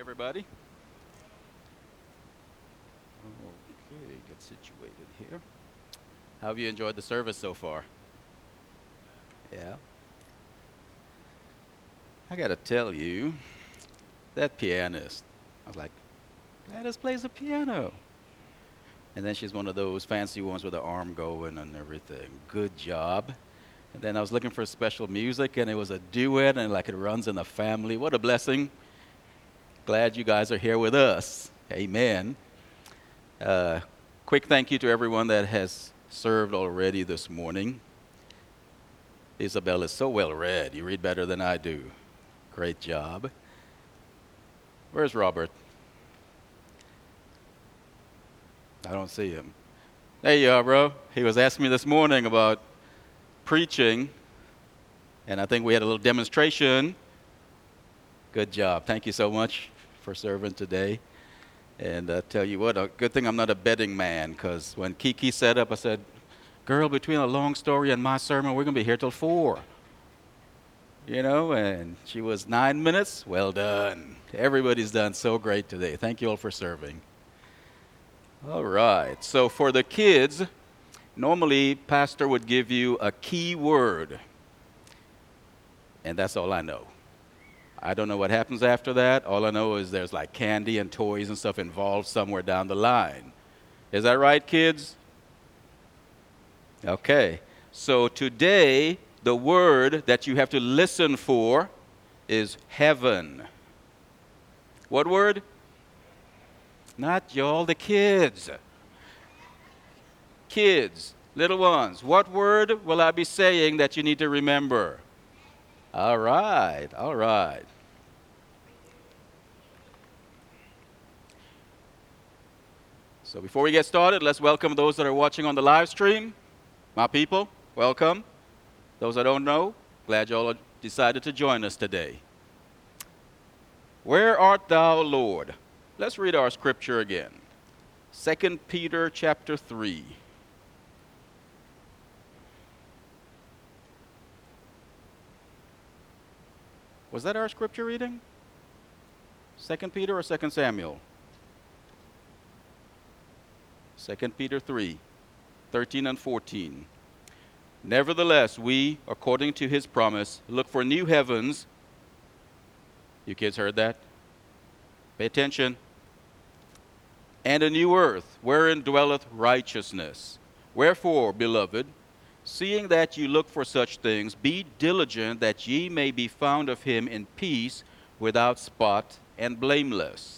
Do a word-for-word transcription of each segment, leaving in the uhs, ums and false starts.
everybody. Okay, get situated here. How have you enjoyed the service so far? Yeah. I gotta tell you, that pianist, I was like, Gladys plays the piano. And then she's one of those fancy ones with the arm going and everything. Good job. And then I was looking for special music, and it was a duet, and like it runs in the family. What a blessing. Glad you guys are here with us. Amen. Uh, quick thank you to everyone that has served already this morning. Isabel is so well read. You read better than I do. Great job. Where's Robert? I don't see him. There you are, bro. He was asking me this morning about preaching, and I think we had a little demonstration. Good job. Thank you so much for serving today. And I tell you what, a good thing I'm not a betting man, because when Kiki set up, I said, girl, between a long story and my sermon, we're going to be here till four. You know, and she was nine minutes. Well done. Everybody's done so great today. Thank you all for serving. All right. So for the kids, normally pastor would give you a key word, and that's all I know. I don't know what happens after that. All I know is there's like candy and toys and stuff involved somewhere down the line. Is that right, kids? Okay. So today, the word that you have to listen for is heaven. What word? Not y'all, the kids. Kids, little ones, what word will I be saying that you need to remember? All right, all right. So before we get started, let's welcome those that are watching on the live stream. My people, welcome. Those I don't know, glad you all decided to join us today. Where art thou, Lord? Let's read our scripture again. Second Peter chapter three. Was that our scripture reading? Second Peter or Second Samuel? Second Peter three, thirteen and fourteen. Nevertheless, we, according to his promise, look for new heavens. You kids heard that? Pay attention. And a new earth, wherein dwelleth righteousness. Wherefore, beloved, seeing that you look for such things, be diligent that ye may be found of him in peace, without spot and blameless.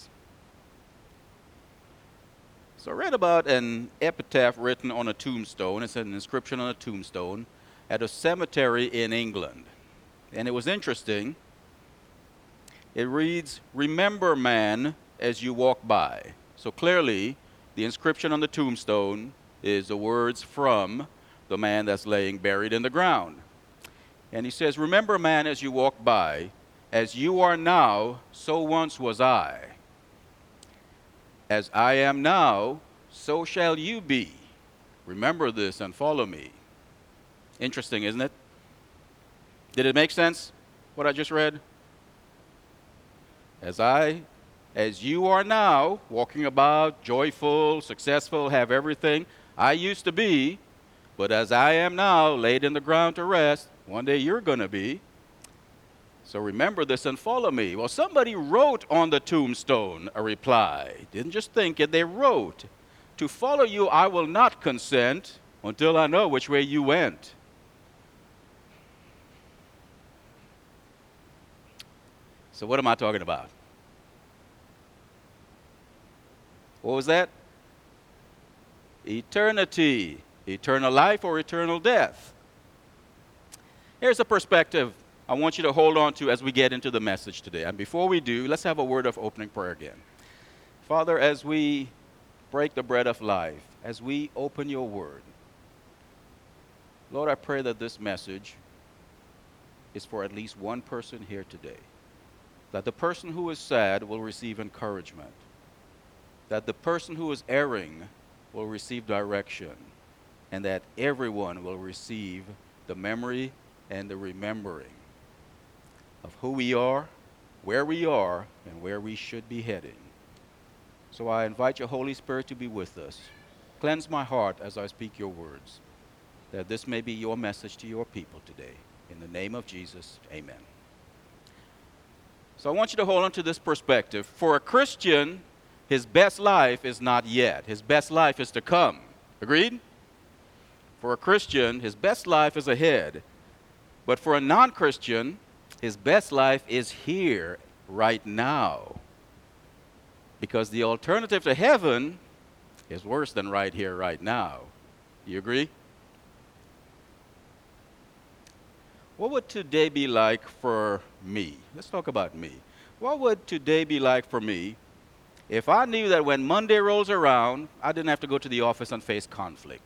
So I read about an epitaph written on a tombstone. It's an inscription on a tombstone at a cemetery in England. And it was interesting. It reads, "Remember man as you walk by." So clearly, the inscription on the tombstone is the words from the man that's laying buried in the ground. And he says, "Remember man as you walk by, as you are now, so once was I. As I am now, so shall you be. Remember this and follow me." Interesting, isn't it? Did it make sense, what I just read? As I, as you are now, walking about, joyful, successful, have everything I used to be, but as I am now, laid in the ground to rest, one day you're going to be. So remember this and follow me. Well, somebody wrote on the tombstone a reply. Didn't just think it, they wrote, "To follow you I will not consent until I know which way you went." So what am I talking about? What was that? Eternity. Eternal life or eternal death. Here's a perspective I want you to hold on to as we get into the message today. And before we do, let's have a word of opening prayer again. Father, as we break the bread of life, as we open your word, Lord, I pray that this message is for at least one person here today. That the person who is sad will receive encouragement. That the person who is erring will receive direction. And that everyone will receive the memory and the remembering of who we are where we are and where we should be heading. So I invite your Holy Spirit to be with us. Cleanse my heart as I speak your words, that this may be your message to your people today. In the name of Jesus, amen. So I want you to hold on to this perspective. For a Christian, his best life is not yet. His best life is to come. Agreed? For a Christian, his best life is ahead. But for a non-Christian, his best life is here, right now. Because the alternative to heaven is worse than right here, right now. You agree? What would today be like for me? Let's talk about me. What would today be like for me if I knew that when Monday rolls around, I didn't have to go to the office and face conflict?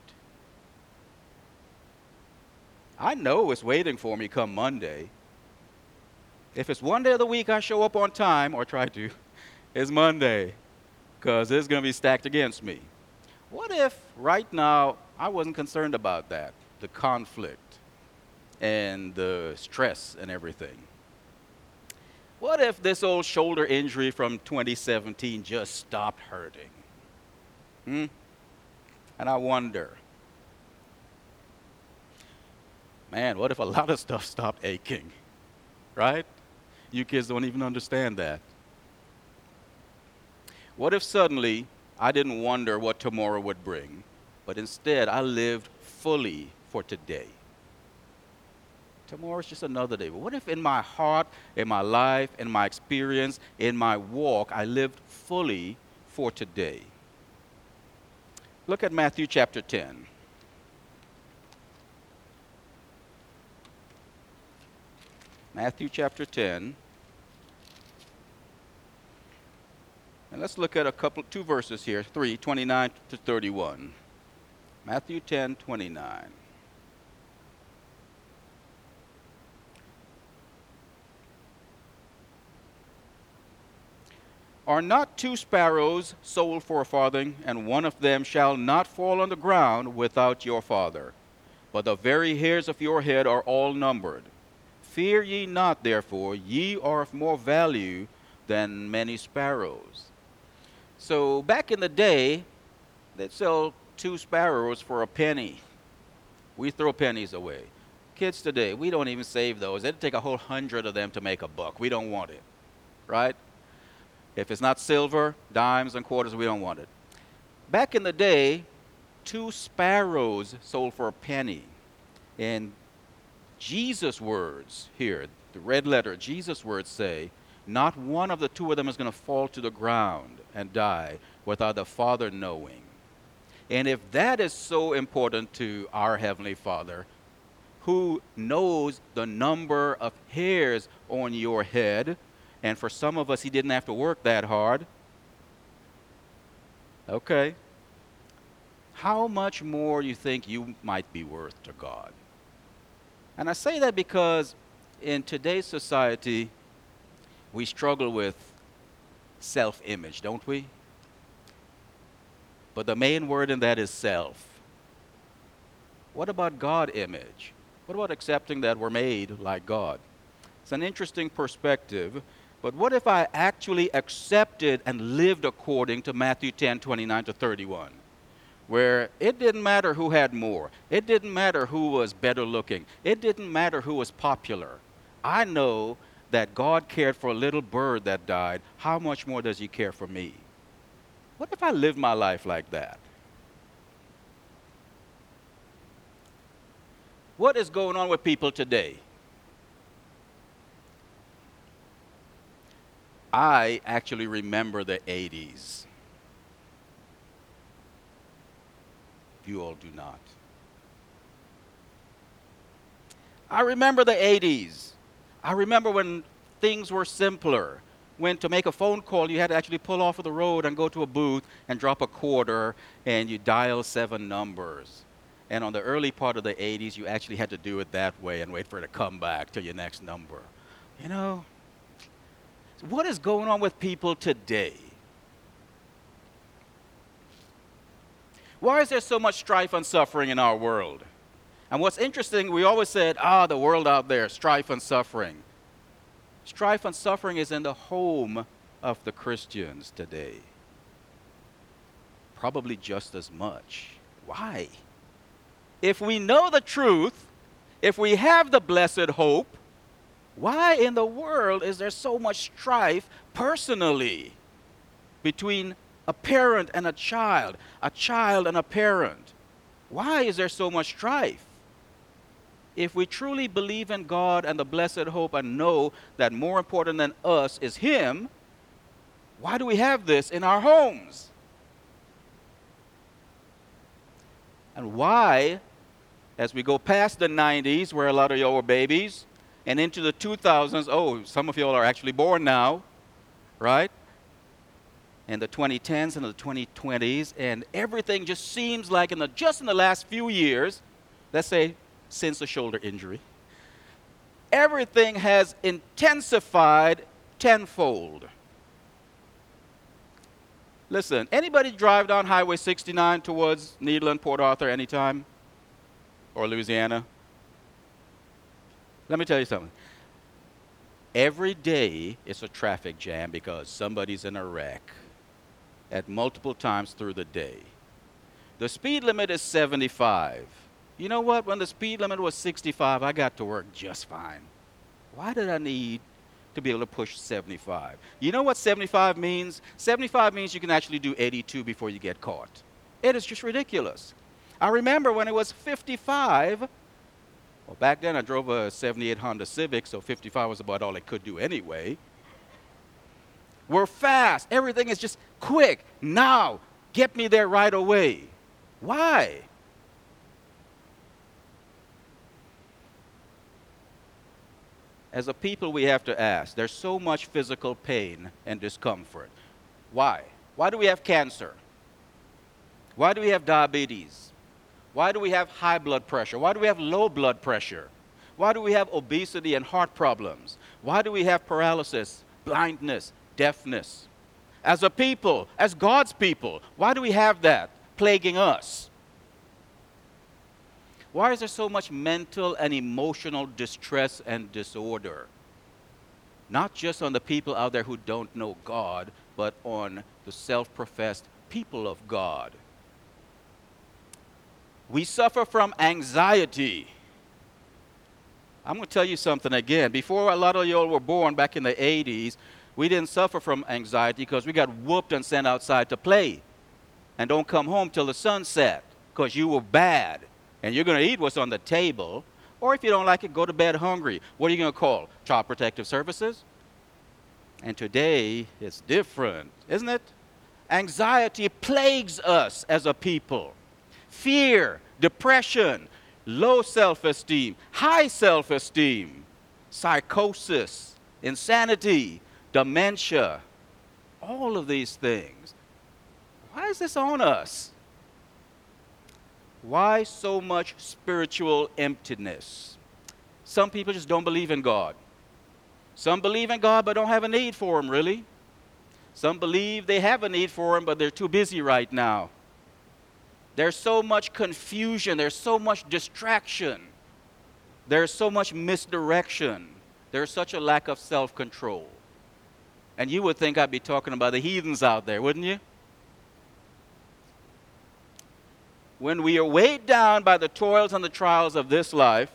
I know it's waiting for me come Monday. If it's one day of the week I show up on time, or try to, it's Monday, because it's going to be stacked against me. What if right now I wasn't concerned about that, the conflict and the stress and everything? What if this old shoulder injury from twenty seventeen just stopped hurting? Hmm? And I wonder, man, what if a lot of stuff stopped aching, right? You kids don't even understand that. What if suddenly I didn't wonder what tomorrow would bring, but instead I lived fully for today? Tomorrow's just another day. But what if in my heart, in my life, in my experience, in my walk, I lived fully for today? Look at Matthew chapter ten. Matthew chapter ten. And let's look at a couple, two verses here, three, twenty-nine to thirty-one. Matthew ten, twenty-nine. Are not two sparrows sold for a farthing, and one of them shall not fall on the ground without your Father? But the very hairs of your head are all numbered. Fear ye not, therefore, ye are of more value than many sparrows. So back in the day, they'd sell two sparrows for a penny. We throw pennies away. Kids today, we don't even save those. It'd take a whole hundred of them to make a buck. We don't want it, right? If it's not silver, dimes and quarters, we don't want it. Back in the day, two sparrows sold for a penny. And Jesus' words here, the red letter, Jesus' words say, not one of the two of them is going to fall to the ground and die without the Father knowing. And if that is so important to our Heavenly Father, who knows the number of hairs on your head, and for some of us, he didn't have to work that hard. Okay. How much more you think you might be worth to God? And I say that because in today's society, we struggle with self-image, don't we? But the main word in that is self. What about God image? What about accepting that we're made like God? It's an interesting perspective. But what if I actually accepted and lived according to Matthew ten, twenty-nine to thirty-one, where it didn't matter who had more. It didn't matter who was better looking. It didn't matter who was popular. I know that God cared for a little bird that died. How much more does he care for me? What if I lived my life like that? What is going on with people today? I actually remember the eighties. You all do not. I remember the eighties. I remember when things were simpler. When to make a phone call, you had to actually pull off of the road and go to a booth and drop a quarter, and you dial seven numbers. And on the early part of the eighties, you actually had to do it that way and wait for it to come back to your next number. You know? What is going on with people today? Why is there so much strife and suffering in our world? And what's interesting, we always said, ah, the world out there, strife and suffering. Strife and suffering is in the home of the Christians today. Probably just as much. Why? If we know the truth, if we have the blessed hope, why in the world is there so much strife personally between a parent and a child, a child and a parent? Why is there so much strife? If we truly believe in God and the blessed hope and know that more important than us is Him, why do we have this in our homes? And why, as we go past the nineties, where a lot of y'all were babies, and into the two thousands, oh, some of y'all are actually born now, right? And the twenty tens and the twenty twenties, and everything just seems like in the, just in the last few years, let's say since the shoulder injury, everything has intensified tenfold. Listen, anybody drive down Highway sixty-nine towards Nederland, Port Arthur anytime? Or Louisiana? Let me tell you something. Every day it's a traffic jam because somebody's in a wreck at multiple times through the day. The speed limit is seventy-five. You know what? When the speed limit was sixty-five, I got to work just fine. Why did I need to be able to push seventy-five? You know what seventy-five means? seventy-five means you can actually do eighty-two before you get caught. It is just ridiculous. I remember when it was fifty-five, well, back then I drove a seventy-eight Honda Civic, so fifty-five was about all it could do anyway. We're fast. Everything is just quick. Now, get me there right away. Why? As a people, we have to ask, there's so much physical pain and discomfort. Why? Why do we have cancer? Why do we have diabetes? Why do we have high blood pressure? Why do we have low blood pressure? Why do we have obesity and heart problems? Why do we have paralysis, blindness, deafness? As a people, as God's people, why do we have that plaguing us? Why is there so much mental and emotional distress and disorder? Not just on the people out there who don't know God, but on the self-professed people of God. We suffer from anxiety. I'm going to tell you something again. Before a lot of y'all were born back in the eighties, we didn't suffer from anxiety because we got whooped and sent outside to play. And don't come home till the sun set because you were bad. And you're going to eat what's on the table. Or if you don't like it, go to bed hungry. What are you going to call? Child Protective Services? And today, it's different, isn't it? Anxiety plagues us as a people. Fear, depression, low self-esteem, high self-esteem, psychosis, insanity, dementia, all of these things. Why is this on us? Why so much spiritual emptiness? Some people just don't believe in God. Some believe in God but don't have a need for Him, really. Some believe they have a need for Him but they're too busy right now. There's so much confusion. There's so much distraction. There's so much misdirection. There's such a lack of self-control. And you would think I'd be talking about the heathens out there, wouldn't you? When we are weighed down by the toils and the trials of this life,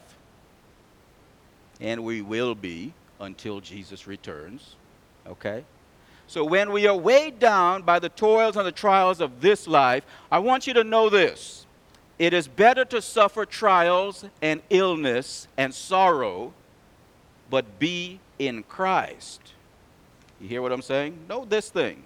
and we will be until Jesus returns, okay? So when we are weighed down by the toils and the trials of this life, I want you to know this. It is better to suffer trials and illness and sorrow, but be in Christ. You hear what I'm saying? Know this thing.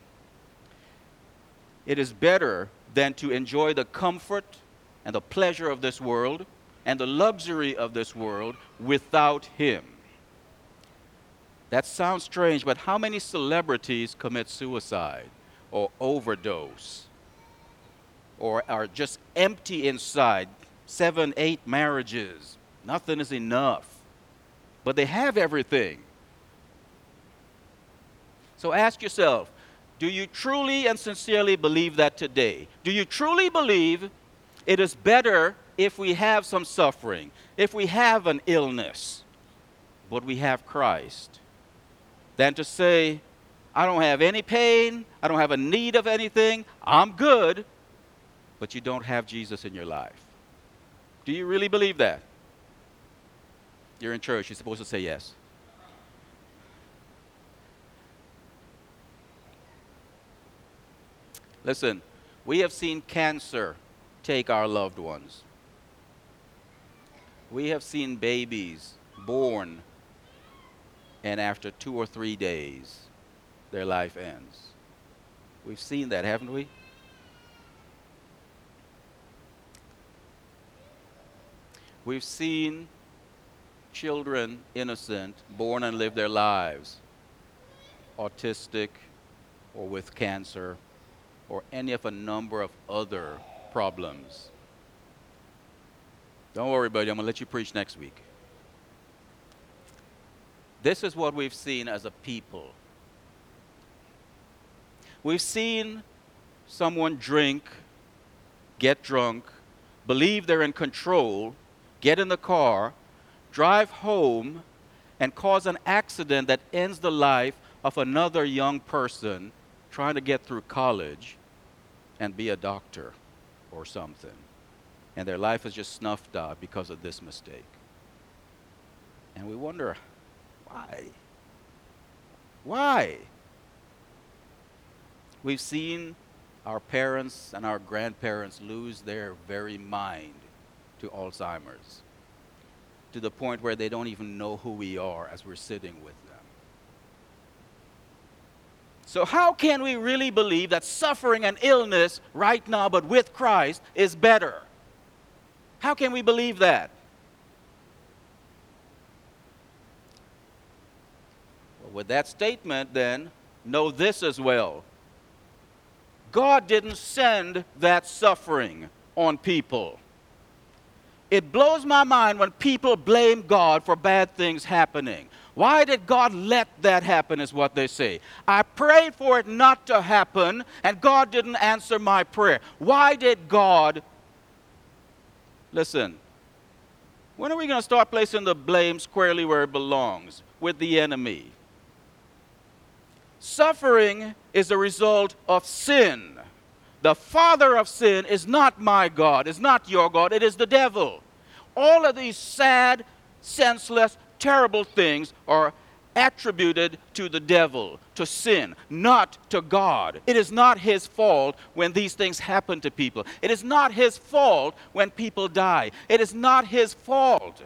It is better than to enjoy the comfort and the pleasure of this world and the luxury of this world without Him. That sounds strange, but how many celebrities commit suicide or overdose or are just empty inside? Seven, eight marriages. Nothing is enough. But they have everything. So ask yourself, do you truly and sincerely believe that today? Do you truly believe it is better if we have some suffering, if we have an illness, but we have Christ? than to say, I don't have any pain, I don't have a need of anything, I'm good, but you don't have Jesus in your life. Do you really believe that? You're in church, you're supposed to say yes. Listen, we have seen cancer take our loved ones. We have seen babies born, and after two or three days, their life ends. We've seen that, haven't we? We've seen children, innocent, born and live their lives, autistic or with cancer or any of a number of other problems. Don't worry, buddy, I'm going to let you preach next week. This is what we've seen as a people. We've seen someone drink, get drunk, believe they're in control, get in the car, drive home, and cause an accident that ends the life of another young person trying to get through college and be a doctor or something. And their life is just snuffed out because of this mistake. And we wonder, why? Why? We've seen our parents and our grandparents lose their very mind to Alzheimer's, to the point where they don't even know who we are as we're sitting with them. So how can we really believe that suffering and illness right now, but with Christ, is better? How can we believe that? Well, with that statement, then, know this as well. God didn't send that suffering on people. It blows my mind when people blame God for bad things happening. Why did God let that happen, is what they say. I prayed for it not to happen, and God didn't answer my prayer. Why did God? Listen, when are we going to start placing the blame squarely where it belongs, with the enemy? Suffering is a result of sin. The father of sin is not my God, is not your God, it is the devil. All of these sad, senseless, terrible things are attributed to the devil, to sin, not to God. It is not his fault when these things happen to people. It is not his fault when people die. It is not his fault.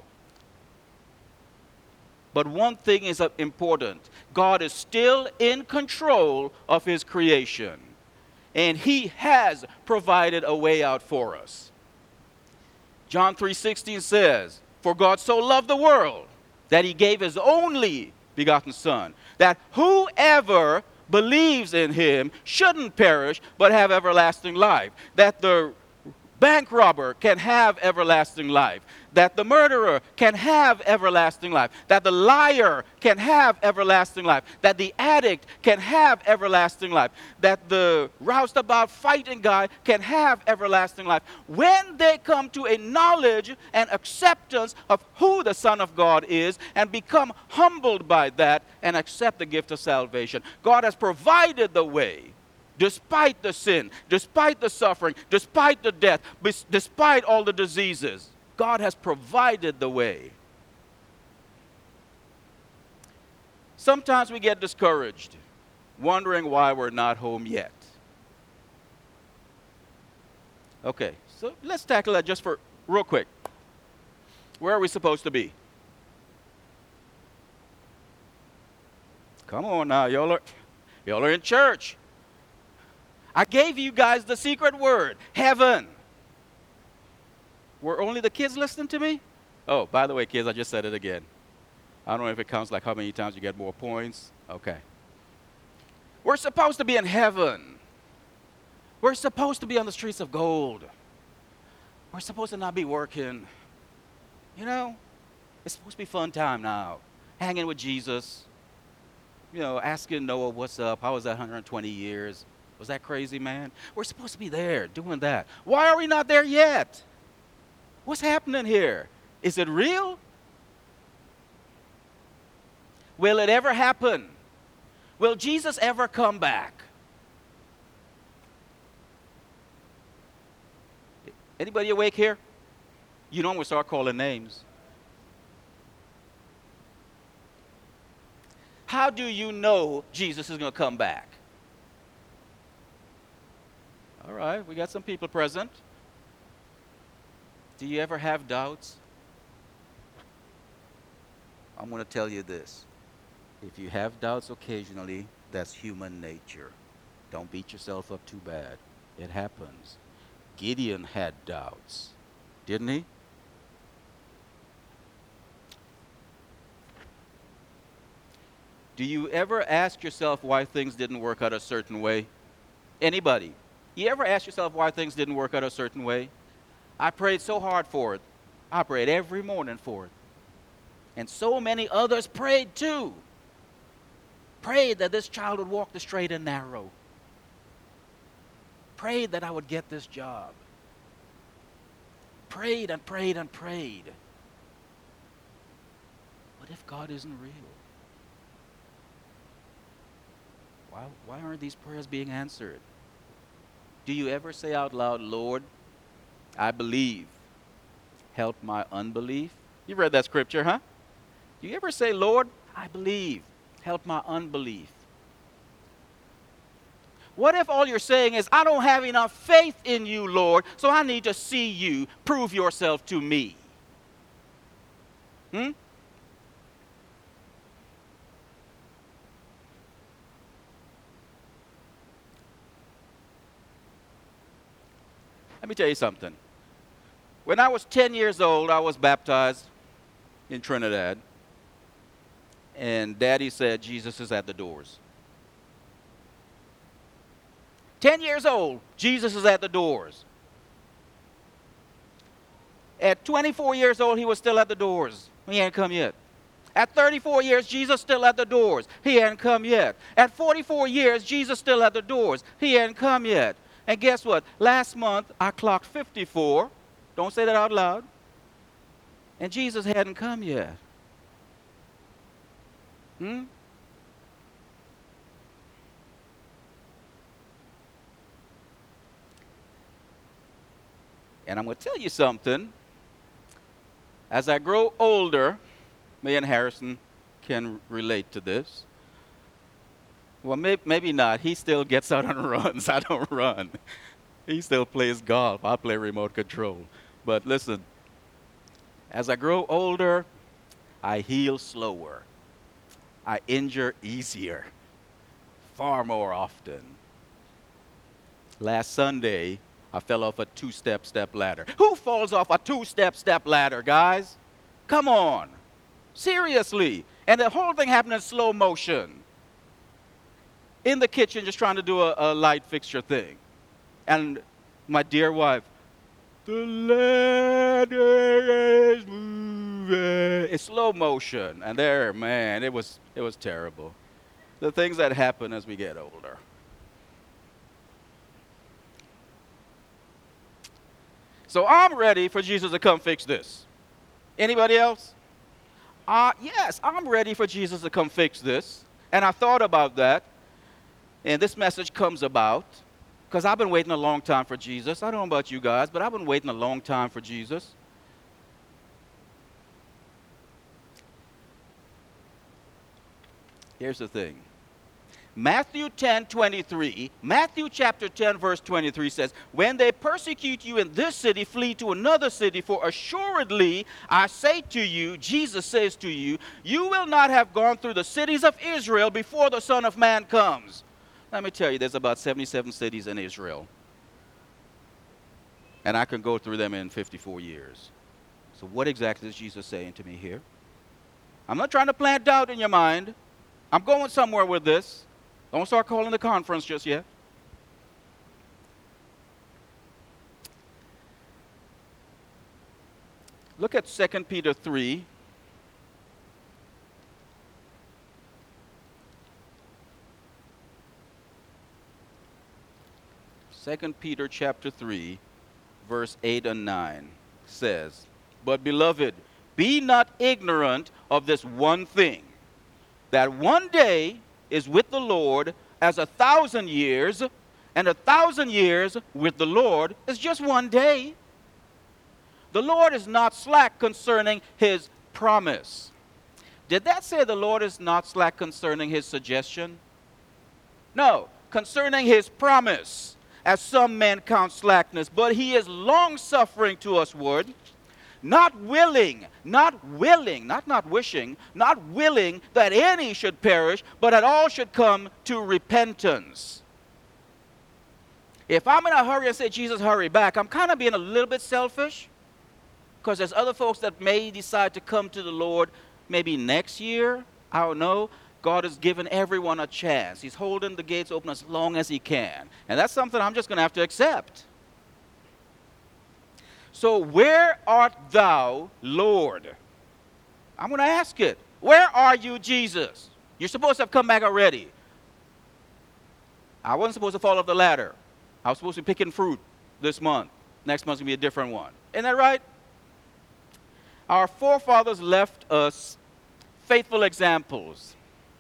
But one thing is important. God is still in control of his creation. And he has provided a way out for us. John three sixteen says, "For God so loved the world that he gave his only begotten Son, that whoever believes in him shouldn't perish, but have everlasting life." That the bank robber can have everlasting life. That the murderer can have everlasting life. That the liar can have everlasting life. That the addict can have everlasting life. That the roustabout fighting guy can have everlasting life. When they come to a knowledge and acceptance of who the Son of God is and become humbled by that and accept the gift of salvation, God has provided the way. Despite the sin, despite the suffering, despite the death, despite all the diseases, God has provided the way. Sometimes we get discouraged, wondering why we're not home yet. Okay, so let's tackle that just for real quick. Where are we supposed to be? Come on now, y'all are, y'all are in church. I gave you guys the secret word, heaven. Were only the kids listening to me? Oh, by the way, kids, I just said it again. I don't know if it counts like how many times you get more points. Okay. We're supposed to be in heaven. We're supposed to be on the streets of gold. We're supposed to not be working. You know, it's supposed to be fun time now. Hanging with Jesus. You know, asking Noah, what's up? How was that one hundred twenty years? Was that crazy, man? We're supposed to be there doing that. Why are we not there yet? What's happening here? Is it real? Will it ever happen? Will Jesus ever come back? Anybody awake here? You know I'm going to start calling names. How do you know Jesus is going to come back? All right, we got some people present. Do you ever have doubts? I'm going to tell you this. If you have doubts occasionally, that's human nature. Don't beat yourself up too bad. It happens. Gideon had doubts, didn't he? Do you ever ask yourself why things didn't work out a certain way? Anybody? You ever ask yourself why things didn't work out a certain way? I prayed so hard for it. I prayed every morning for it. And so many others prayed too. Prayed that this child would walk the straight and narrow. Prayed that I would get this job. Prayed and prayed and prayed. What if God isn't real? Why, why aren't these prayers being answered? Do you ever say out loud, Lord, I believe, help my unbelief? You read that scripture, huh? Do you ever say, Lord, I believe, help my unbelief? What if all you're saying is, I don't have enough faith in you, Lord, so I need to see you prove yourself to me? Hmm? Let me tell you something. When I was ten years old, I was baptized in Trinidad. And Daddy said, Jesus is at the doors. ten years old, Jesus is at the doors. At twenty-four years old, he was still at the doors. He hadn't come yet. At thirty-four years, Jesus still at the doors. He hadn't come yet. At forty-four years, Jesus still at the doors. He hadn't come yet. And guess what? Last month, I clocked fifty-four. Don't say that out loud. And Jesus hadn't come yet. Hmm? And I'm going to tell you something. As I grow older, me and Harrison can relate to this. Well, may, maybe not. He still gets out and runs. I don't run. He still plays golf. I play remote control. But listen, as I grow older, I heal slower. I injure easier, far more often. Last Sunday, I fell off a two-step step ladder. Who falls off a two-step step ladder, guys? Come on. Seriously. And the whole thing happened in slow motion. In the kitchen, just trying to do a, a light fixture thing. And my dear wife, the ladder is moving. It's slow motion. And there, man, it was, it was terrible. The things that happen as we get older. So I'm ready for Jesus to come fix this. Anybody else? Uh, yes, I'm ready for Jesus to come fix this. And I thought about that. And this message comes about because I've been waiting a long time for Jesus. I don't know about you guys, but I've been waiting a long time for Jesus. Here's the thing. Matthew ten twenty-three, Matthew chapter ten, verse twenty-three says, when they persecute you in this city, flee to another city, for assuredly I say to you, Jesus says to you, you will not have gone through the cities of Israel before the Son of Man comes. Let me tell you, there's about seventy-seven cities in Israel. And I can go through them in fifty-four years. So what exactly is Jesus saying to me here? I'm not trying to plant doubt in your mind. I'm going somewhere with this. Don't start calling the conference just yet. Look at Second Peter three. Second Peter chapter three, verse eight and nine says, but beloved, be not ignorant of this one thing, that one day is with the Lord as a thousand years, and a thousand years with the Lord is just one day. The Lord is not slack concerning his promise. Did that say the Lord is not slack concerning his suggestion? No, concerning his promise, as some men count slackness, but he is long-suffering to usward, not willing, not willing, not not wishing, not willing that any should perish, but that all should come to repentance. If I'm in a hurry and say, Jesus, hurry back, I'm kind of being a little bit selfish, because there's other folks that may decide to come to the Lord maybe next year. I don't know. God has given everyone a chance. He's holding the gates open as long as he can. And that's something I'm just going to have to accept. So where art thou, Lord? I'm going to ask it. Where are you, Jesus? You're supposed to have come back already. I wasn't supposed to fall off the ladder. I was supposed to be picking fruit this month. Next month's going to be a different one. Isn't that right? Our forefathers left us faithful examples.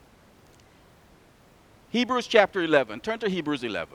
Hebrews chapter eleven. Turn to Hebrews eleven.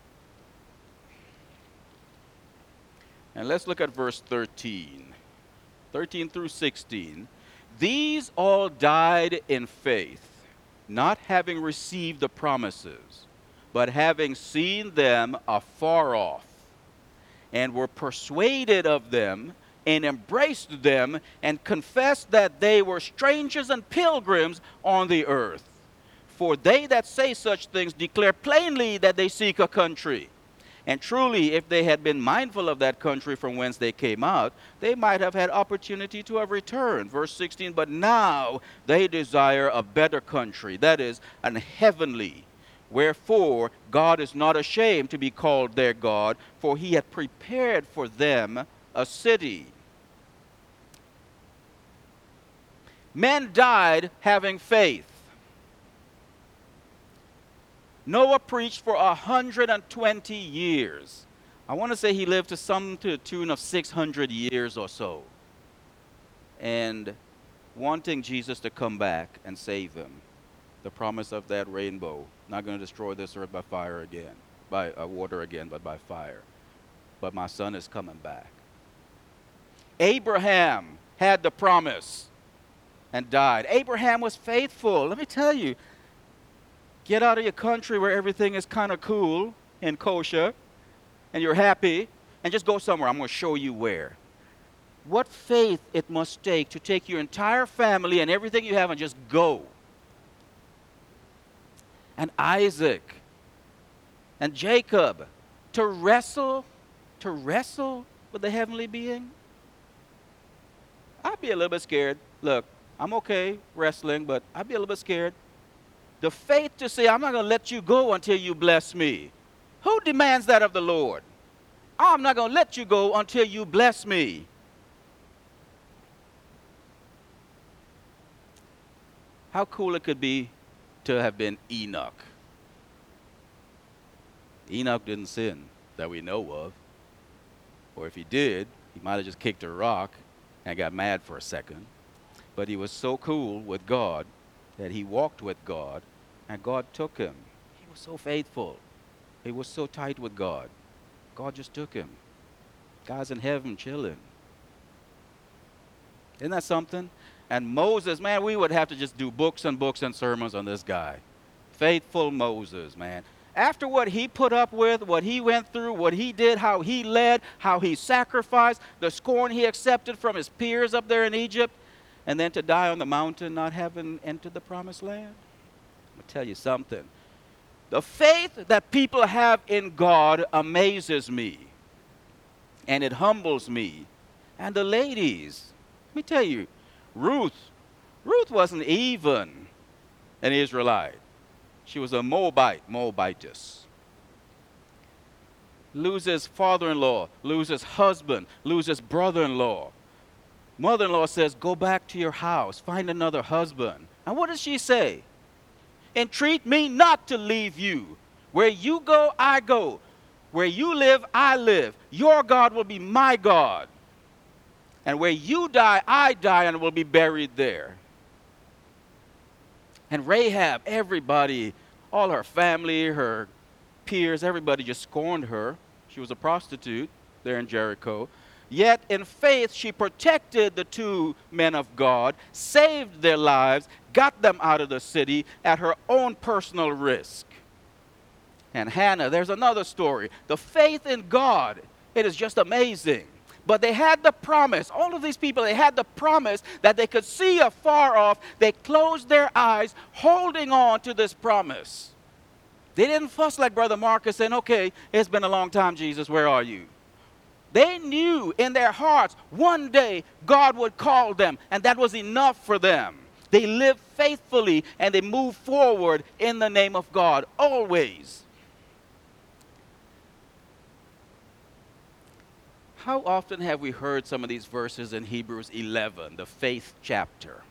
And let's look at verse thirteen. thirteen through sixteen. These all died in faith, not having received the promises, but having seen them afar off, and were persuaded of them, and embraced them, and confessed that they were strangers and pilgrims on the earth. For they that say such things declare plainly that they seek a country. And truly, if they had been mindful of that country from whence they came out, they might have had opportunity to have returned. Verse sixteen, but now they desire a better country, that is, an heavenly. Wherefore, God is not ashamed to be called their God, for he hath prepared for them a city. Men died having faith. Noah preached for one hundred twenty years. I want to say he lived to some to the tune of six hundred years or so. And wanting Jesus to come back and save him. The promise of that rainbow. Not going to destroy this earth by fire again. By uh, water again, but by fire. But my son is coming back. Abraham had the promise and died. Abraham was faithful. Let me tell you. Get out of your country where everything is kind of cool and kosher and you're happy and just go somewhere. I'm going to show you where. What faith it must take to take your entire family and everything you have and just go. And Isaac and Jacob to wrestle, to wrestle with the heavenly being. I'd be a little bit scared. Look, I'm okay wrestling, but I'd be a little bit scared. The faith to say, I'm not going to let you go until you bless me. Who demands that of the Lord? I'm not going to let you go until you bless me. How cool it could be to have been Enoch. Enoch didn't sin that we know of. Or if he did, he might have just kicked a rock and got mad for a second. But he was so cool with God that he walked with God, and God took him. He was so faithful. He was so tight with God. God just took him. God's in heaven chilling. Isn't that something? And Moses, man, we would have to just do books and books and sermons on this guy. Faithful Moses, man. After what he put up with, what he went through, what he did, how he led, how he sacrificed, the scorn he accepted from his peers up there in Egypt, and then to die on the mountain not having entered the promised land. I'll tell you something. The faith that people have in God amazes me. And it humbles me. And the ladies, let me tell you, Ruth, Ruth wasn't even an Israelite. She was a Moabite, Moabitess. Loses father-in-law, loses husband, loses brother-in-law. Mother-in-law says, go back to your house, find another husband. And what does she say? Entreat me not to leave you. Where you go, I go. Where you live, I live. Your God will be my God. And where you die, I die and will be buried there. And Rahab, everybody, all her family, her peers, everybody just scorned her. She was a prostitute there in Jericho. Yet in faith, she protected the two men of God, saved their lives, got them out of the city at her own personal risk. And Hannah, there's another story. The faith in God, it is just amazing. But they had the promise. All of these people, they had the promise that they could see afar off. They closed their eyes, holding on to this promise. They didn't fuss like Brother Marcus saying, okay, it's been a long time, Jesus, where are you? They knew in their hearts one day God would call them, and that was enough for them. They lived faithfully, and they moved forward in the name of God, always. How often have we heard some of these verses in Hebrews eleven, the faith chapter?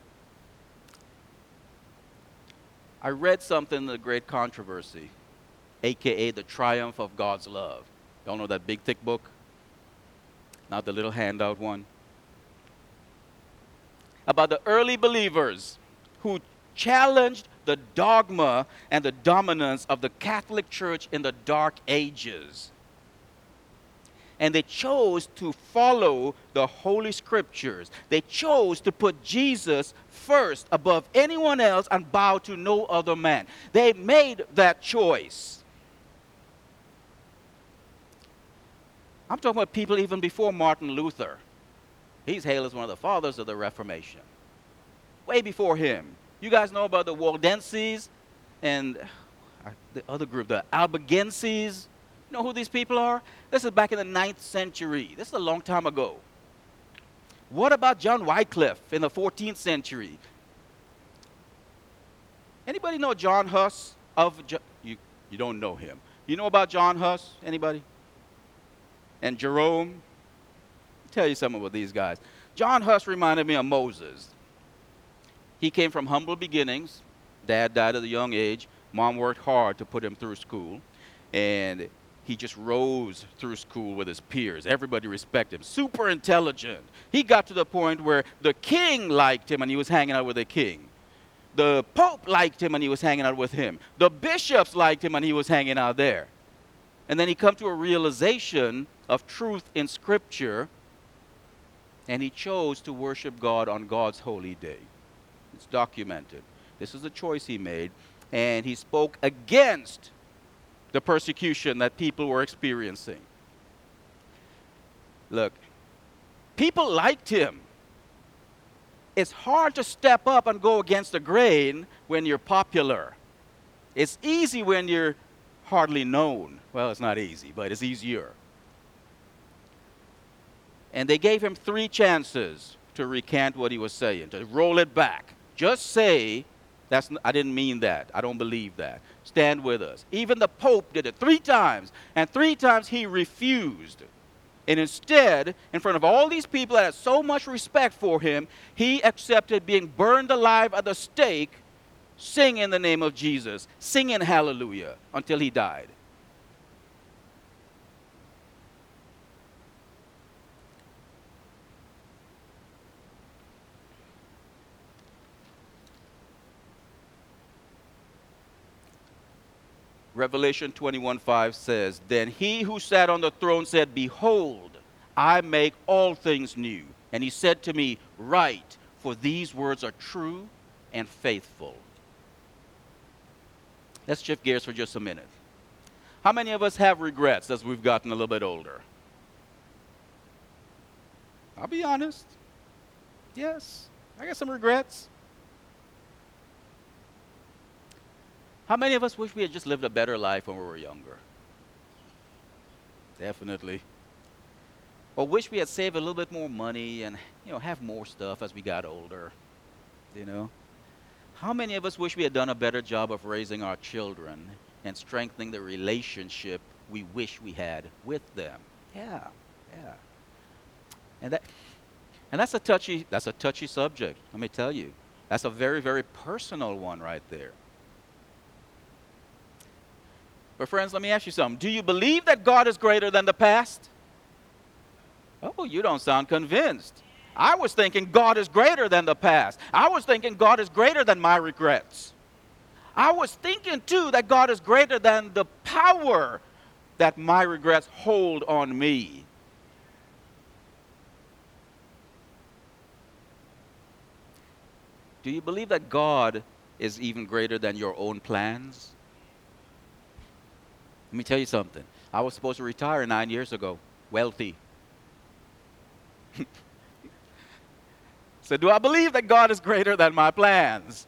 I read something in the Great Controversy, a k a the Triumph of God's Love. Y'all know that big, thick book? Not the little handout one. About the early believers who challenged the dogma and the dominance of the Catholic Church in the Dark Ages. And they chose to follow the Holy Scriptures. They chose to put Jesus first above anyone else and bow to no other man. They made that choice. I'm talking about people even before Martin Luther. He's hailed as one of the fathers of the Reformation. Way before him. You guys know about the Waldenses and the other group, the Albigenses. You know who these people are? This is back in the ninth century. This is a long time ago. What about John Wycliffe in the fourteenth century? Anybody know John Huss? Of jo- you, you don't know him. You know about John Huss? Anybody? And Jerome? I'll tell you something about these guys. John Huss reminded me of Moses. He came from humble beginnings. Dad died at a young age. Mom worked hard to put him through school. And he just rose through school with his peers. Everybody respected him. Super intelligent. He got to the point where the king liked him and he was hanging out with the king. The Pope liked him and he was hanging out with him. The bishops liked him and he was hanging out there. And then he come to a realization of truth in Scripture, and he chose to worship God on God's holy day. It's documented. This is a choice he made, and he spoke against the persecution that people were experiencing. Look, people liked him. It's hard to step up and go against the grain when you're popular. It's easy when you're hardly known. Well, it's not easy, but it's easier. And they gave him three chances to recant what he was saying, to roll it back. Just say, that's, I didn't mean that. I don't believe that. Stand with us. Even the Pope did it three times, and three times he refused. And instead, in front of all these people that had so much respect for him, he accepted being burned alive at the stake, singing in the name of Jesus, singing hallelujah until he died. Revelation twenty-one five says, Then he who sat on the throne said, Behold, I make all things new. And he said to me, Write, for these words are true and faithful. Let's shift gears for just a minute. How many of us have regrets as we've gotten a little bit older? I'll be honest. Yes, I got some regrets. How many of us wish we had just lived a better life when we were younger? Definitely. Or wish we had saved a little bit more money and, you know, have more stuff as we got older, you know? How many of us wish we had done a better job of raising our children and strengthening the relationship we wish we had with them? Yeah, yeah. And that, and that's a touchy, that's a touchy subject, let me tell you. That's a very, very personal one right there. But friends, let me ask you something. Do you believe that God is greater than the past? Oh, you don't sound convinced. I was thinking God is greater than the past. I was thinking God is greater than my regrets. I was thinking too that God is greater than the power that my regrets hold on me. Do you believe that God is even greater than your own plans? Let me tell you something. I was supposed to retire nine years ago, wealthy. So do I believe that God is greater than my plans?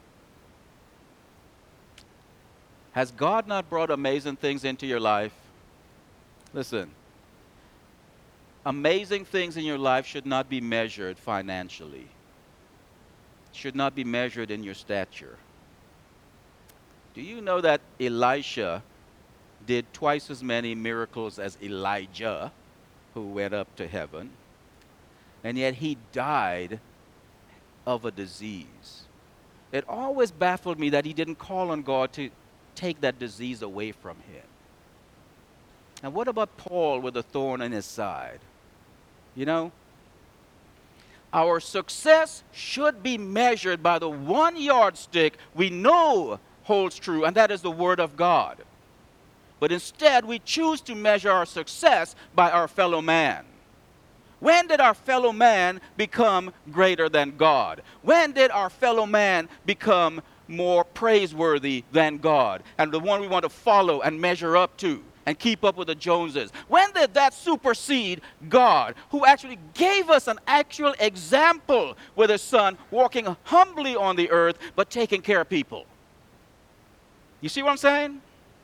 Has God not brought amazing things into your life? Listen, amazing things in your life should not be measured financially. Should not be measured in your stature. Do you know that Elisha did twice as many miracles as Elijah, who went up to heaven, and yet he died of a disease? It always baffled me that he didn't call on God to take that disease away from him. And what about Paul with a thorn in his side? You know, our success should be measured by the one yardstick we know holds true, and that is the Word of God. But instead, we choose to measure our success by our fellow man. When did our fellow man become greater than God? When did our fellow man become more praiseworthy than God, and the one we want to follow and measure up to and keep up with the Joneses? When did that supersede God, who actually gave us an actual example with his son walking humbly on the earth but taking care of people? You see what I'm saying?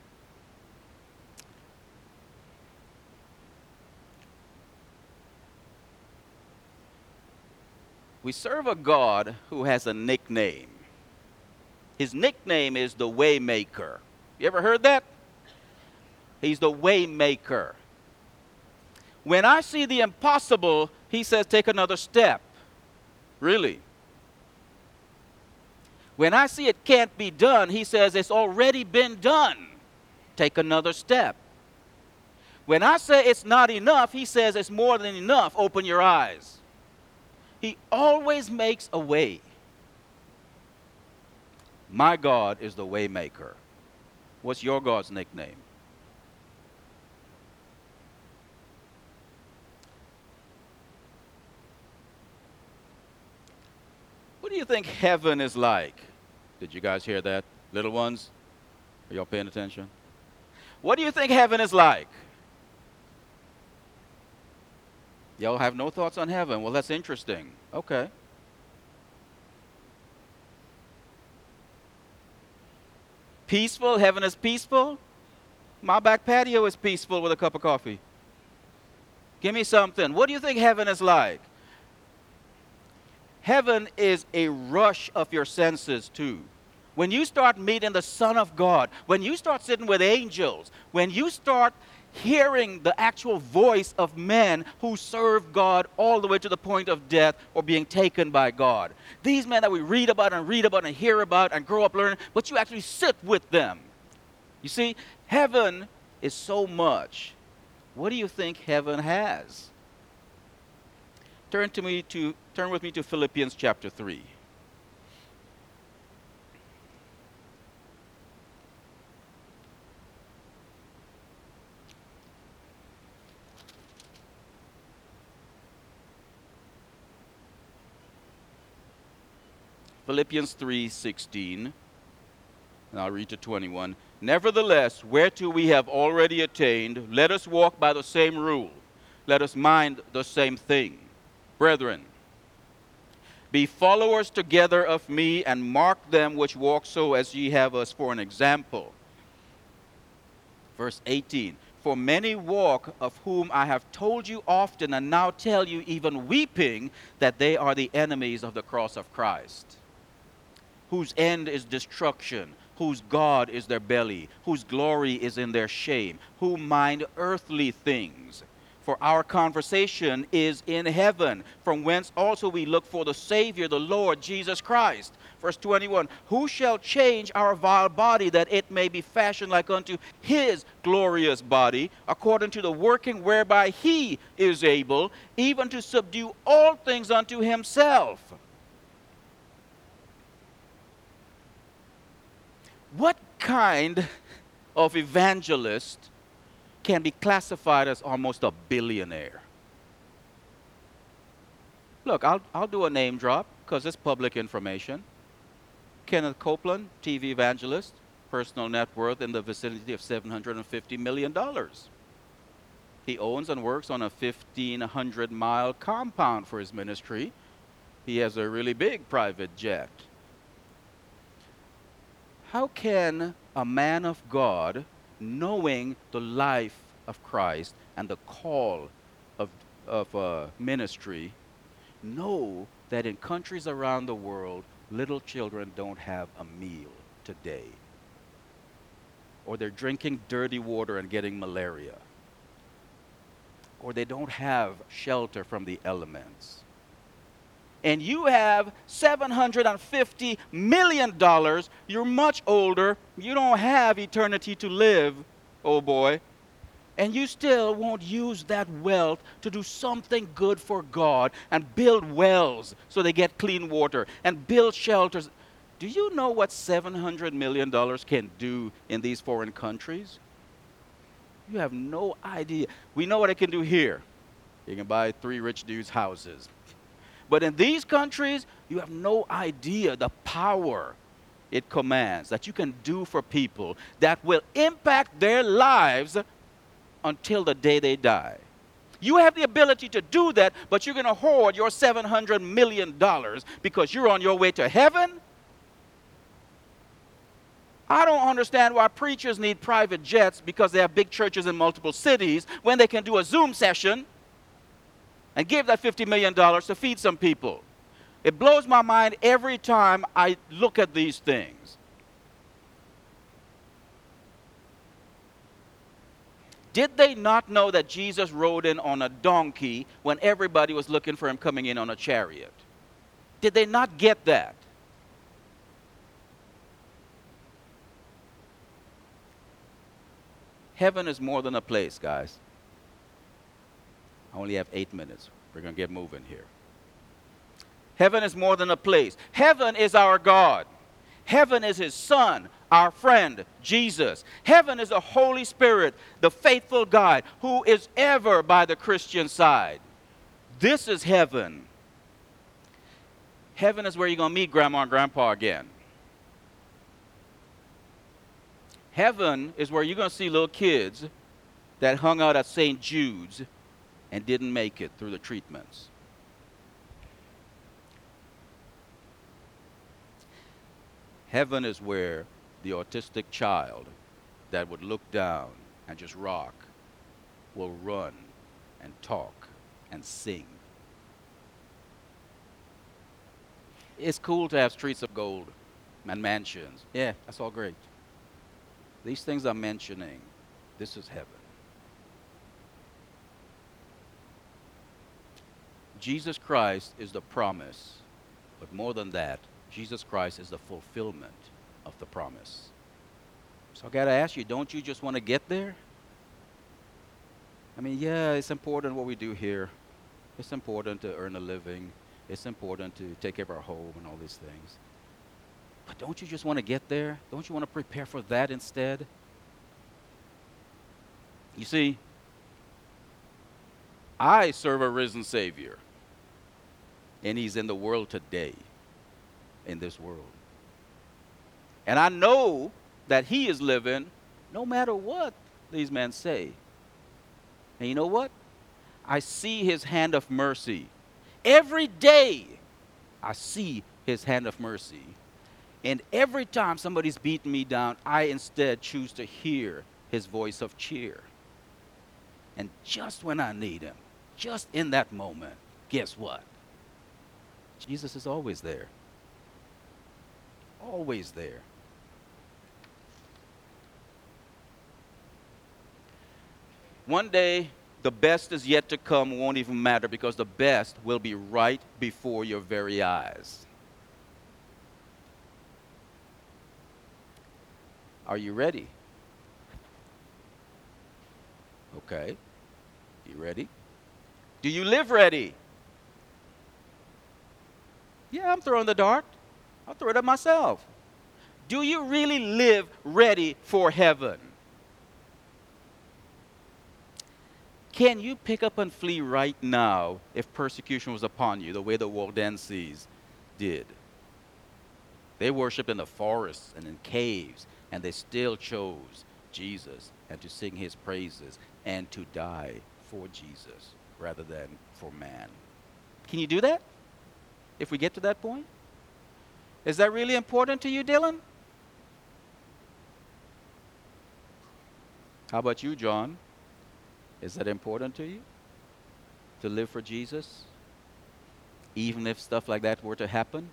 We serve a God who has a nickname. His nickname is the Waymaker. You ever heard that? He's the Waymaker. When I see the impossible, he says, take another step. Really? When I see it can't be done, he says, it's already been done. Take another step. When I say it's not enough, he says it's more than enough. Open your eyes. He always makes a way. My God is the Waymaker. What's your God's nickname? What do you think heaven is like? Did you guys hear that? Little ones? Are y'all paying attention? What do you think heaven is like? Y'all have no thoughts on heaven? Well, that's interesting. Okay. Peaceful? Heaven is peaceful? My back patio is peaceful with a cup of coffee. Give me something. What do you think heaven is like? Heaven is a rush of your senses too. When you start meeting the Son of God, when you start sitting with angels, when you start hearing the actual voice of men who serve God all the way to the point of death or being taken by God. These men that we read about and read about and hear about and grow up learning, but you actually sit with them. You see, heaven is so much. What do you think heaven has? Turn to me to turn with me to Philippians chapter three. Philippians three sixteen, and I'll read to twenty-one. Nevertheless, whereto we have already attained, let us walk by the same rule. Let us mind the same thing. Brethren, be followers together of me, and mark them which walk so as ye have us for an example. Verse eighteen. For many walk, of whom I have told you often, and now tell you even weeping, that they are the enemies of the cross of Christ, whose end is destruction, whose God is their belly, whose glory is in their shame, who mind earthly things. For our conversation is in heaven, from whence also we look for the Savior, the Lord Jesus Christ. Verse twenty-one, who shall change our vile body, that it may be fashioned like unto his glorious body, according to the working whereby he is able, even to subdue all things unto himself. What kind of evangelist can be classified as almost a billionaire? Look, I'll, I'll do a name drop because it's public information. Kenneth Copeland, T V evangelist, personal net worth in the vicinity of seven hundred fifty million dollars. He owns and works on a fifteen hundred mile compound for his ministry. He has a really big private jet. How can a man of God, knowing the life of Christ and the call of, of uh, ministry, know that in countries around the world, little children don't have a meal today? Or they're drinking dirty water and getting malaria? Or they don't have shelter from the elements? And you have seven hundred fifty million dollars, you're much older, you don't have eternity to live, oh boy, and you still won't use that wealth to do something good for God and build wells so they get clean water and build shelters. Do you know what seven hundred million dollars can do in these foreign countries? You have no idea. We know what it can do here. You can buy three rich dudes' houses. But in these countries, you have no idea the power it commands that you can do for people that will impact their lives until the day they die. You have the ability to do that, but you're going to hoard your seven hundred million dollars because you're on your way to heaven? I don't understand why preachers need private jets because they have big churches in multiple cities when they can do a Zoom session and give that fifty million dollars to feed some people. It blows my mind every time I look at these things. Did they not know that Jesus rode in on a donkey when everybody was looking for him coming in on a chariot? Did they not get that? Heaven is more than a place, guys. I only have eight minutes. We're going to get moving here. Heaven is more than a place. Heaven is our God. Heaven is his Son, our friend, Jesus. Heaven is the Holy Spirit, the faithful guide, who is ever by the Christian side. This is heaven. Heaven is where you're going to meet Grandma and Grandpa again. Heaven is where you're going to see little kids that hung out at Saint Jude's and didn't make it through the treatments. Heaven is where the autistic child that would look down and just rock will run and talk and sing. It's cool to have streets of gold and mansions. Yeah, that's all great. These things I'm mentioning, this is heaven. Jesus Christ is the promise, but more than that, Jesus Christ is the fulfillment of the promise. So I got to ask you, don't you just want to get there? I mean, yeah, it's important what we do here. It's important to earn a living. It's important to take care of our home and all these things. But don't you just want to get there? Don't you want to prepare for that instead? You see, I serve a risen Savior, and he's in the world today, in this world. And I know that he is living no matter what these men say. And you know what? I see his hand of mercy. Every day, I see his hand of mercy. And every time somebody's beating me down, I instead choose to hear his voice of cheer. And just when I need him, just in that moment, guess what? Jesus is always there. Always there. One day, the best is yet to come won't even matter because the best will be right before your very eyes. Are you ready? Okay. You ready? Do you live ready? Yeah, I'm throwing the dart. I'll throw it at myself. Do you really live ready for heaven? Can you pick up and flee right now if persecution was upon you, the way the Waldenses did? They worshiped in the forests and in caves, and they still chose Jesus and to sing his praises and to die for Jesus rather than for man. Can you do that if we get to that point? Is that really important to you, Dylan? How about you, John? Is that important to you? To live for Jesus? Even if stuff like that were to happen?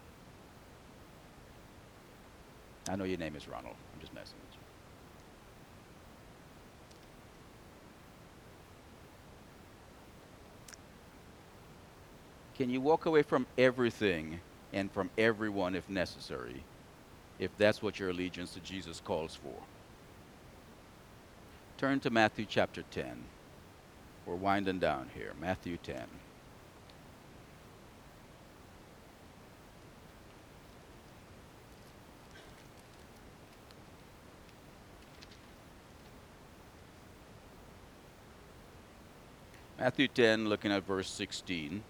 I know your name is Ronald. I'm just messing with you. Can you walk away from everything and from everyone if necessary, if that's what your allegiance to Jesus calls for? Turn to Matthew chapter ten. We're winding down here. Matthew ten. Matthew ten, looking at verse sixteen.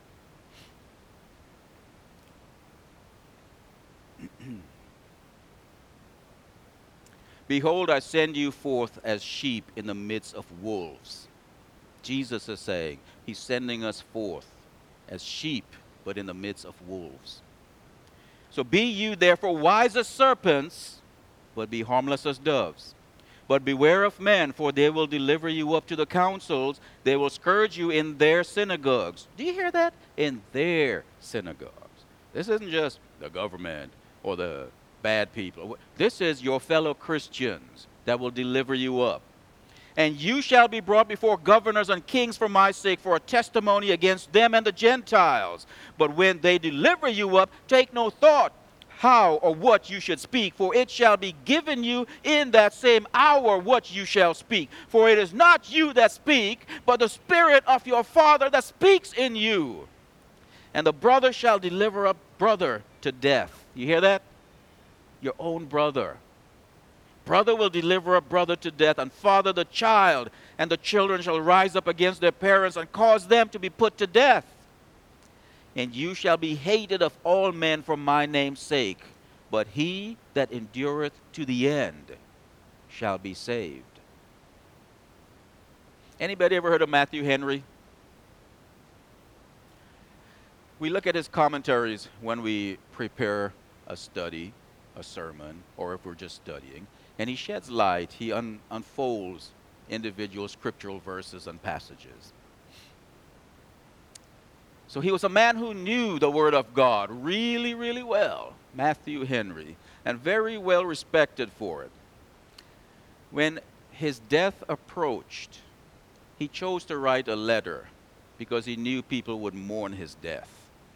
Behold, I send you forth as sheep in the midst of wolves. Jesus is saying he's sending us forth as sheep, but in the midst of wolves. So be you therefore wise as serpents, but be harmless as doves. But beware of men, for they will deliver you up to the councils. They will scourge you in their synagogues. Do you hear that? In their synagogues. This isn't just the government or the bad people. This is your fellow Christians that will deliver you up. And you shall be brought before governors and kings for my sake, for a testimony against them and the Gentiles. But when they deliver you up, take no thought how or what you should speak, for it shall be given you in that same hour what you shall speak. For it is not you that speak, but the Spirit of your Father that speaks in you. And the brother shall deliver up brother to death. You hear that? Your own brother. Brother will deliver up brother to death, and father the child, and the children shall rise up against their parents and cause them to be put to death. And you shall be hated of all men for my name's sake, but he that endureth to the end shall be saved. Anybody ever heard of Matthew Henry? We look at his commentaries when we prepare a study, a sermon, or if we're just studying, and he sheds light, he un- unfolds individual scriptural verses and passages. So he was a man who knew the Word of God really, really well, Matthew Henry, and very well respected for it. When his death approached, he chose to write a letter because he knew people would mourn his death.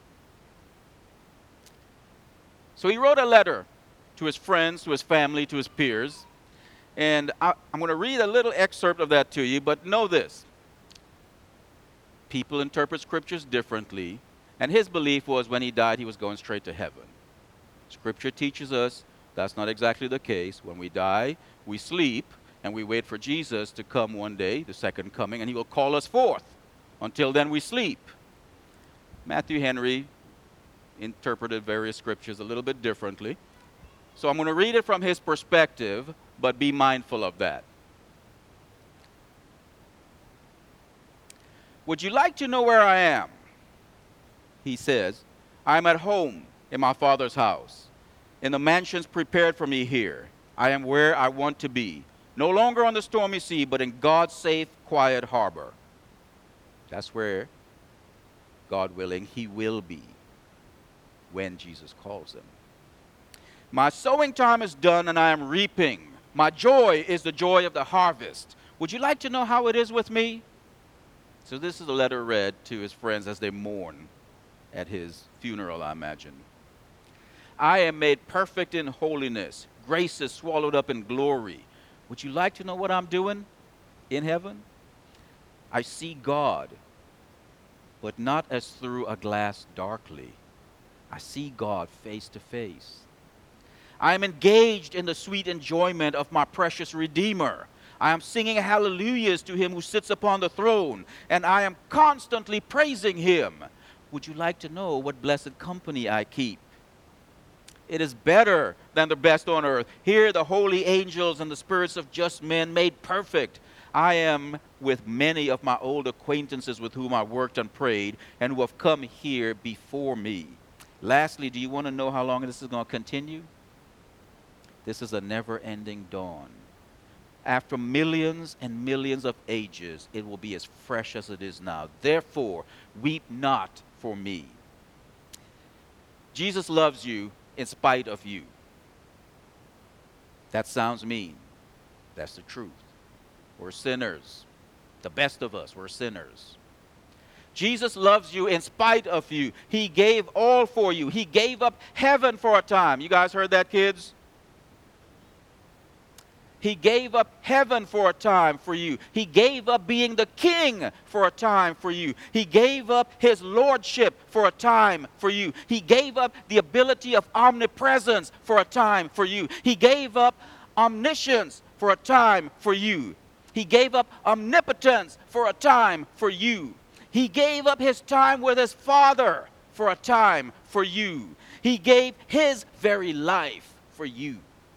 So he wrote a letter to his friends, to his family, to his peers. And I, I'm going to read a little excerpt of that to you, but know this. People interpret scriptures differently, and his belief was when he died, he was going straight to heaven. Scripture teaches us that's not exactly the case. When we die, we sleep, and we wait for Jesus to come one day, the second coming, and he will call us forth. Until then, we sleep. Matthew Henry interpreted various scriptures a little bit differently. So I'm going to read it from his perspective, but be mindful of that. Would you like to know where I am? He says, I am at home in my Father's house, in the mansions prepared for me here. I am where I want to be, no longer on the stormy sea, but in God's safe, quiet harbor. That's where, God willing, he will be when Jesus calls him. My sowing time is done and I am reaping. My joy is the joy of the harvest. Would you like to know how it is with me? So this is a letter read to his friends as they mourn at his funeral, I imagine. I am made perfect in holiness. Grace is swallowed up in glory. Would you like to know what I'm doing in heaven? I see God, but not as through a glass darkly. I see God face to face. I am engaged in the sweet enjoyment of my precious Redeemer. I am singing hallelujahs to him who sits upon the throne, and I am constantly praising him. Would you like to know what blessed company I keep? It is better than the best on earth. Here the holy angels and the spirits of just men made perfect. I am with many of my old acquaintances with whom I worked and prayed, and who have come here before me. Lastly, do you want to know how long this is going to continue? This is a never-ending dawn. After millions and millions of ages, it will be as fresh as it is now. Therefore, weep not for me. Jesus loves you in spite of you. That sounds mean. That's the truth. We're sinners. The best of us, we're sinners. Jesus loves you in spite of you. He gave all for you. He gave up heaven for a time. You guys heard that, kids? He gave up heaven for a time for you. He gave up being the king for a time for you. He gave up his lordship for a time for you. He gave up the ability of omnipresence for a time for you. He gave up omniscience for a time for you. He gave up omnipotence for a time for you. He gave up his time with his Father for a time for you. He gave his very life for you.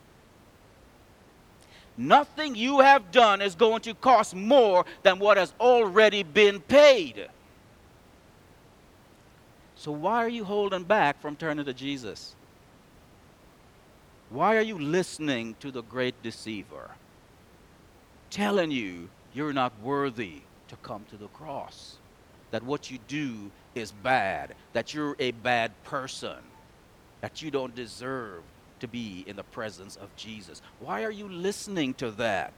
Nothing you have done is going to cost more than what has already been paid. So why are you holding back from turning to Jesus? Why are you listening to the great deceiver, telling you you're not worthy to come to the cross, that what you do is bad, that you're a bad person, that you don't deserve to be in the presence of Jesus? Why are you listening to that?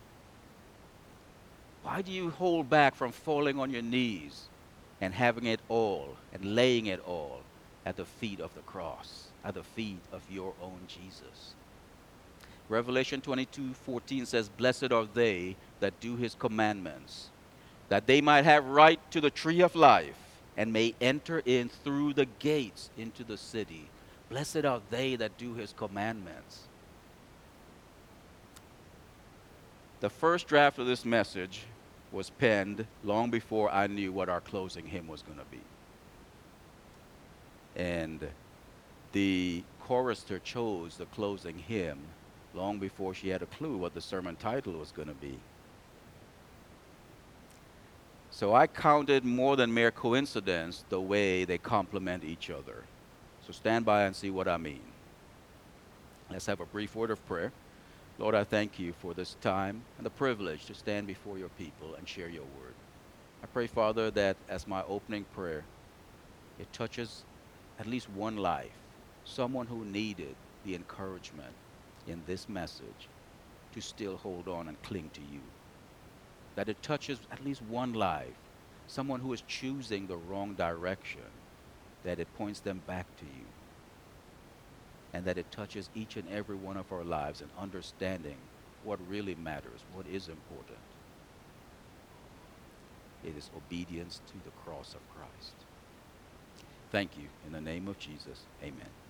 Why do you hold back from falling on your knees and having it all and laying it all at the feet of the cross, at the feet of your own Jesus? Revelation twenty-two fourteen says, "Blessed are they that do his commandments, that they might have right to the tree of life and may enter in through the gates into the city. Blessed are they that do his commandments." The first draft of this message was penned long before I knew what our closing hymn was going to be. And the chorister chose the closing hymn long before she had a clue what the sermon title was going to be. So I counted more than mere coincidence the way they complement each other. So stand by and see what I mean. Let's have a brief word of prayer. Lord, I thank you for this time and the privilege to stand before your people and share your word. I pray, Father, that as my opening prayer, it touches at least one life, someone who needed the encouragement in this message to still hold on and cling to you. That it touches at least one life, someone who is choosing the wrong direction, that it points them back to you. And that it touches each and every one of our lives in understanding what really matters, what is important. It is obedience to the cross of Christ. Thank you. In the name of Jesus, amen.